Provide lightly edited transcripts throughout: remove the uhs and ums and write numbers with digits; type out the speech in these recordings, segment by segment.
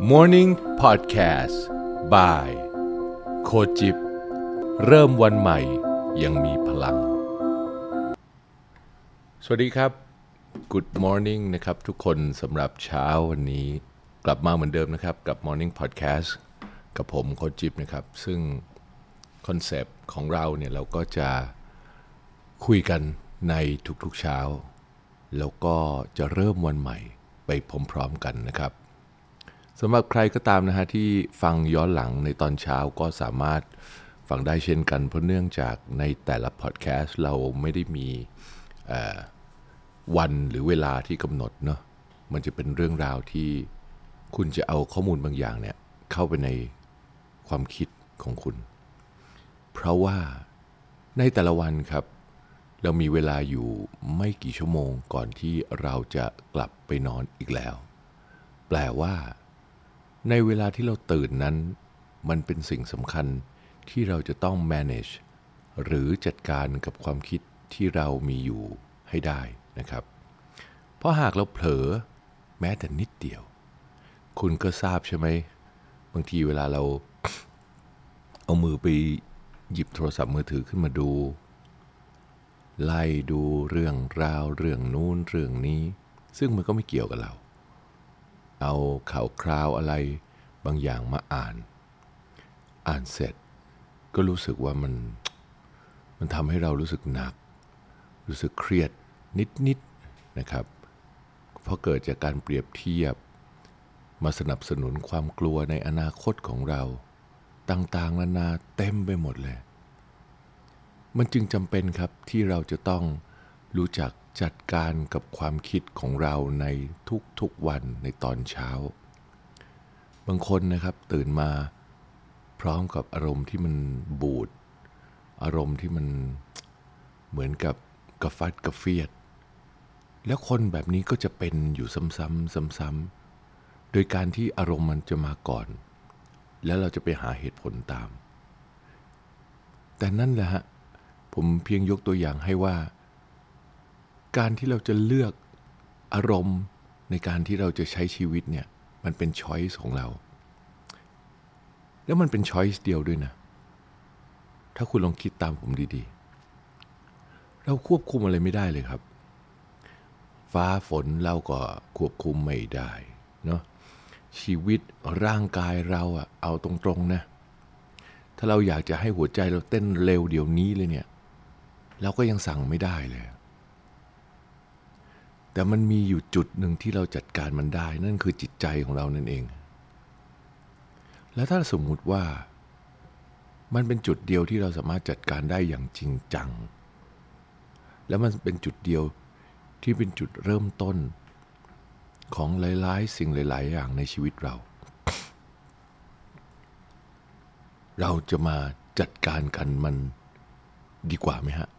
Morning Podcast by โคจิบเริ่มวันใหม่ยังมีพลังสวัสดีครับ Good morning นะครับทุกคนสำหรับเช้าวันนี้กลับมาเหมือนเดิมนะครับกับ Morning Podcast กับผมโคจิบนะครับซึ่งคอนเซปต์ของเราเนี่ยเราก็จะคุยกันในทุกๆเช้าแล้วก็จะเริ่มวันใหม่ไปพร้อมๆกันนะครับสำหรับใครก็ตามนะฮะที่ฟังย้อนหลังในตอนเช้าก็สามารถฟังได้เช่นกันเพราะเนื่องจากในแต่ละพอดแคสต์เราไม่ได้มีวันหรือเวลาที่กำหนดเนาะมันจะเป็นเรื่องราวที่คุณจะเอาข้อมูลบางอย่างเนี่ยเข้าไปในความคิดของคุณเพราะว่าในแต่ละวันครับเรามีเวลาอยู่ไม่กี่ชั่วโมงก่อนที่เราจะกลับไปนอนอีกแล้วแปลว่าในเวลาที่เราตื่นนั้นมันเป็นสิ่งสำคัญที่เราจะต้อง manage หรือจัดการกับความคิดที่เรามีอยู่ให้ได้นะครับเพราะหากเราเผลอแม้แต่นิดเดียวคุณก็ทราบใช่ไหมบางทีเวลาเรา เอามือไปหยิบโทรศัพท์มือถือขึ้นมาดูไล่ดูเรื่องราวเรื่องนู้นเรื่องนี้ซึ่งมันก็ไม่เกี่ยวกับเราเอาข่าวคราวอะไรบางอย่างมาอ่านเสร็จก็รู้สึกว่ามันทำให้เรารู้สึกหนักรู้สึกเครียดนิดนะครับเพราะเกิดจากการเปรียบเทียบมาสนับสนุนความกลัวในอนาคตของเราต่างๆนานาเต็มไปหมดเลยมันจึงจำเป็นครับที่เราจะต้องรู้จักจัดการกับความคิดของเราในทุกๆวันในตอนเช้าบางคนนะครับตื่นมาพร้อมกับอารมณ์ที่มันบูดอารมณ์ที่มันเหมือนกับกระฟัดกระเฟียดแล้วคนแบบนี้ก็จะเป็นอยู่ซ้ำๆโดยการที่อารมณ์มันจะมาก่อนแล้วเราจะไปหาเหตุผลตามแต่นั่นแหละฮะผมเพียงยกตัวอย่างให้ว่าการที่เราจะเลือกอารมณ์ในการที่เราจะใช้ชีวิตเนี่ยมันเป็นช้อยส์ของเราแล้วมันเป็นช้อยส์เดียวด้วยนะถ้าคุณลองคิดตามผมดีๆเราควบคุมอะไรไม่ได้เลยครับฟ้าฝนเราก็ควบคุมไม่ได้เนาะชีวิตร่างกายเราเอาตรงๆนะถ้าเราอยากจะให้หัวใจเราเต้นเร็วเดี๋ยวนี้เลยเนี่ยเราก็ยังสั่งไม่ได้เลยแต่มันมีอยู่จุดหนึ่งที่เราจัดการมันได้นั่นคือจิตใจของเรานั่นเองแล้วถ้าสมมุติว่ามันเป็นจุดเดียวที่เราสามารถจัดการได้อย่างจริงจังแล้วมันเป็นจุดเดียวที่เป็นจุดเริ่มต้นของหลายๆสิ่งหลายๆอย่างในชีวิตเราจะมาจัดการกันมันดีกว่าไหมฮะ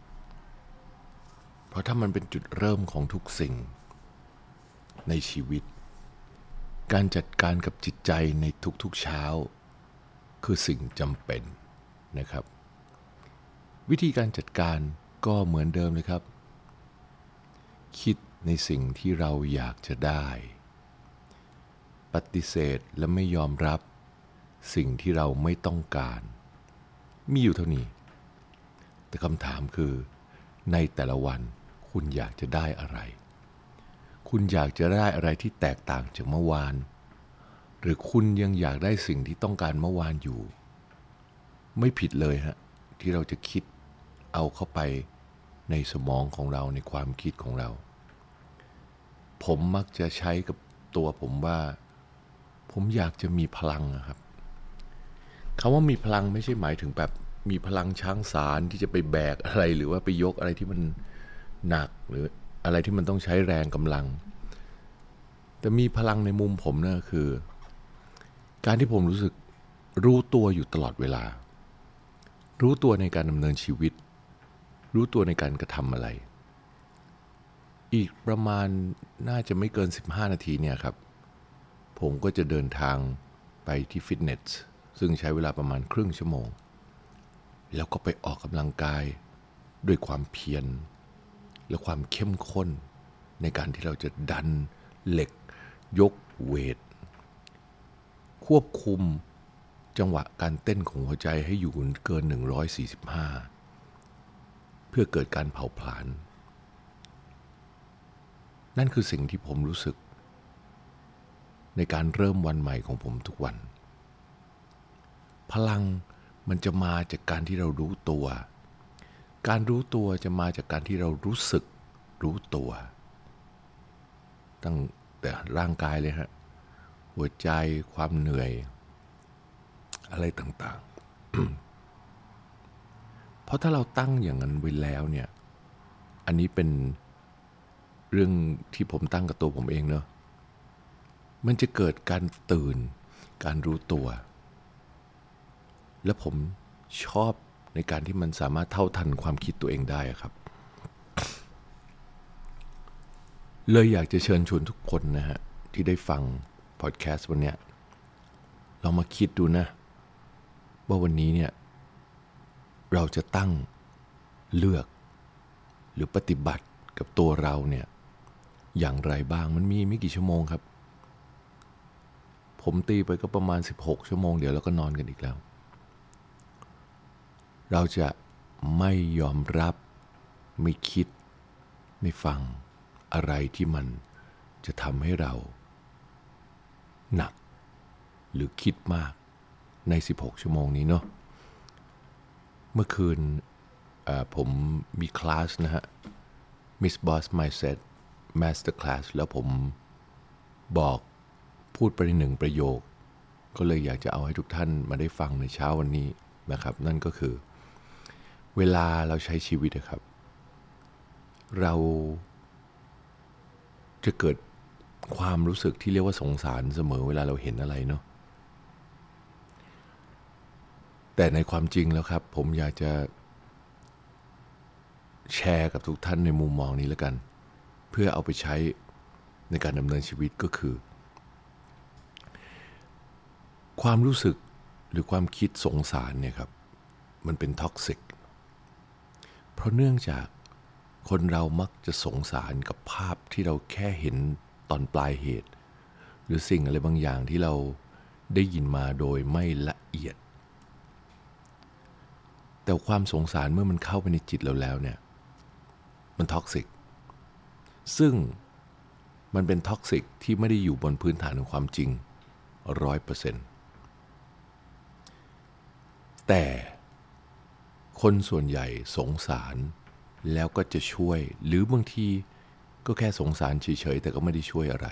เพราะถ้ามันเป็นจุดเริ่มของทุกสิ่งในชีวิตการจัดการกับจิตใจในทุกๆเช้าคือสิ่งจำเป็นนะครับวิธีการจัดการก็เหมือนเดิมเลยครับคิดในสิ่งที่เราอยากจะได้ปฏิเสธและไม่ยอมรับสิ่งที่เราไม่ต้องการมีอยู่เท่านี้แต่คำถามคือในแต่ละวันคุณอยากจะได้อะไรคุณอยากจะได้อะไรที่แตกต่างจากเมื่อวานหรือคุณยังอยากได้สิ่งที่ต้องการเมื่อวานอยู่ไม่ผิดเลยฮะที่เราจะคิดเอาเข้าไปในสมองของเราในความคิดของเราผมมักจะใช้กับตัวผมว่าผมอยากจะมีพลังนะครับคำว่ามีพลังไม่ใช่หมายถึงแบบมีพลังช้างสารที่จะไปแบกอะไรหรือว่าไปยกอะไรที่มันหนักหรืออะไรที่มันต้องใช้แรงกำลังแต่มีพลังในมุมผมนะคือการที่ผมรู้สึกรู้ตัวอยู่ตลอดเวลารู้ตัวในการดำเนินชีวิตรู้ตัวในการกระทำอะไรอีกประมาณน่าจะไม่เกิน15นาทีเนี่ยครับผมก็จะเดินทางไปที่ฟิตเนสซึ่งใช้เวลาประมาณครึ่งชั่วโมงแล้วก็ไปออกกำลังกายด้วยความเพียรและความเข้มข้นในการที่เราจะดันเหล็กยกเวทควบคุมจังหวะการเต้นของหัวใจให้อยู่เกิน145เพื่อเกิดการเผาผลาญนั่นคือสิ่งที่ผมรู้สึกในการเริ่มวันใหม่ของผมทุกวันพลังมันจะมาจากการที่เรารู้ตัวการรู้ตัวจะมาจากการที่เรารู้สึกรู้ตัวตั้งแต่ร่างกายเลยฮะหัวใจความเหนื่อยอะไรต่างๆ เพราะถ้าเราตั้งอย่างนั้นไว้แล้วเนี่ยอันนี้เป็นเรื่องที่ผมตั้งกับตัวผมเองเนอะมันจะเกิดการตื่นการรู้ตัวและผมชอบในการที่มันสามารถเท่าทันความคิดตัวเองได้ครับเลยอยากจะเชิญชวนทุกคนนะฮะที่ได้ฟังพอดแคสต์วันนี้เรามาคิดดูนะว่าวันนี้เนี่ยเราจะตั้งเลือกหรือปฏิบัติกับตัวเราเนี่ยอย่างไรบ้างมันมีไม่กี่ชั่วโมงครับผมตีไปก็ประมาณ16ชั่วโมงเดี๋ยวเราก็นอนกันอีกแล้วเราจะไม่ยอมรับไม่คิดไม่ฟังอะไรที่มันจะทำให้เราหนักหรือคิดมากใน16ชั่วโมงนี้เนาะเมื่อคืนผมมีคลาสนะฮะ Miss Boss Mindset Master Class แล้วผมพูดไป1ประโยคก็เลยอยากจะเอาให้ทุกท่านมาได้ฟังในเช้าวันนี้นะครับนั่นก็คือเวลาเราใช้ชีวิตนะครับเราจะเกิดความรู้สึกที่เรียกว่าสงสารเสมอเวลาเราเห็นอะไรเนาะแต่ในความจริงแล้วครับผมอยากจะแชร์กับทุกท่านในมุมมองนี้แล้วกันเพื่อเอาไปใช้ในการดำเนินชีวิตก็คือความรู้สึกหรือความคิดสงสารเนี่ยครับมันเป็นท็อกซิกเพราะเนื่องจากคนเรามักจะสงสารกับภาพที่เราแค่เห็นตอนปลายเหตุหรือสิ่งอะไรบางอย่างที่เราได้ยินมาโดยไม่ละเอียดแต่ความสงสารเมื่อมันเข้าไปในจิตเราแล้วเนี่ยมันท็อกซิกซึ่งมันเป็นท็อกซิกที่ไม่ได้อยู่บนพื้นฐานของความจริง 100% แต่คนส่วนใหญ่สงสารแล้วก็จะช่วยหรือบางทีก็แค่สงสารเฉยๆแต่ก็ไม่ได้ช่วยอะไร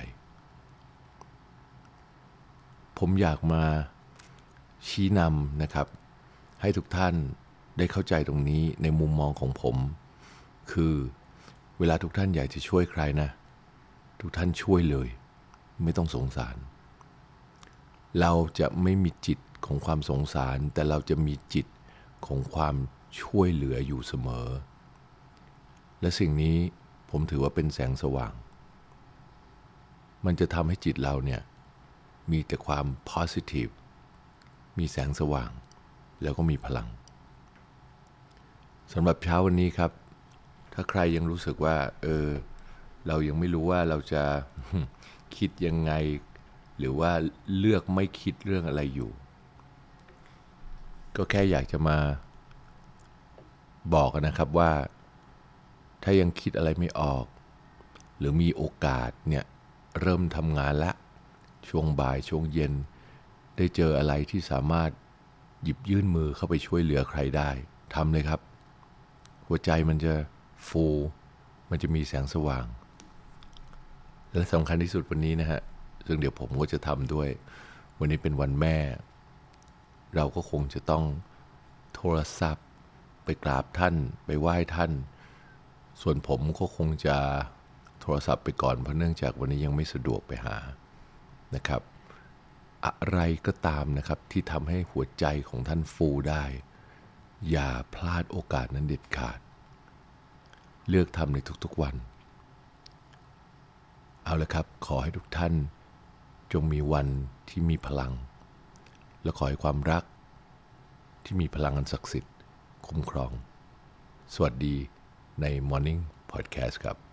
ผมอยากมาชี้นำนะครับให้ทุกท่านได้เข้าใจตรงนี้ในมุมมองของผมคือเวลาทุกท่านอยากจะช่วยใครนะทุกท่านช่วยเลยไม่ต้องสงสารเราจะไม่มีจิตของความสงสารแต่เราจะมีจิตของความช่วยเหลืออยู่เสมอและสิ่งนี้ผมถือว่าเป็นแสงสว่างมันจะทำให้จิตเราเนี่ยมีแต่ความ positive มีแสงสว่างแล้วก็มีพลังสำหรับเช้าวันนี้ครับถ้าใครยังรู้สึกว่าเรายังไม่รู้ว่าเราจะคิดยังไงหรือว่าเลือกไม่คิดเรื่องอะไรอยู่ก็แค่อยากจะมาบอกนะครับว่าถ้ายังคิดอะไรไม่ออกหรือมีโอกาสเนี่ยเริ่มทำงานละช่วงบ่ายช่วงเย็นได้เจออะไรที่สามารถหยิบยื่นมือเข้าไปช่วยเหลือใครได้ทำเลยครับหัวใจมันจะฟูมันจะมีแสงสว่างและสำคัญที่สุดวันนี้นะฮะซึ่งเดี๋ยวผมก็จะทำด้วยวันนี้เป็นวันแม่เราก็คงจะต้องโทรศัพท์ไปกราบท่านไปไหว้ท่านส่วนผมก็คงจะโทรศัพท์ไปก่อนเพราะเนื่องจากวันนี้ยังไม่สะดวกไปหานะครับอะไรก็ตามนะครับที่ทำให้หัวใจของท่านฟูได้อย่าพลาดโอกาสนั้นเด็ดขาดเลือกทำในทุกๆวันเอาละครับขอให้ทุกท่านจงมีวันที่มีพลังและขอให้ความรักที่มีพลังอันศักดิ์สิทธิ์คุ้มครองสวัสดีใน Morning Podcast ครับ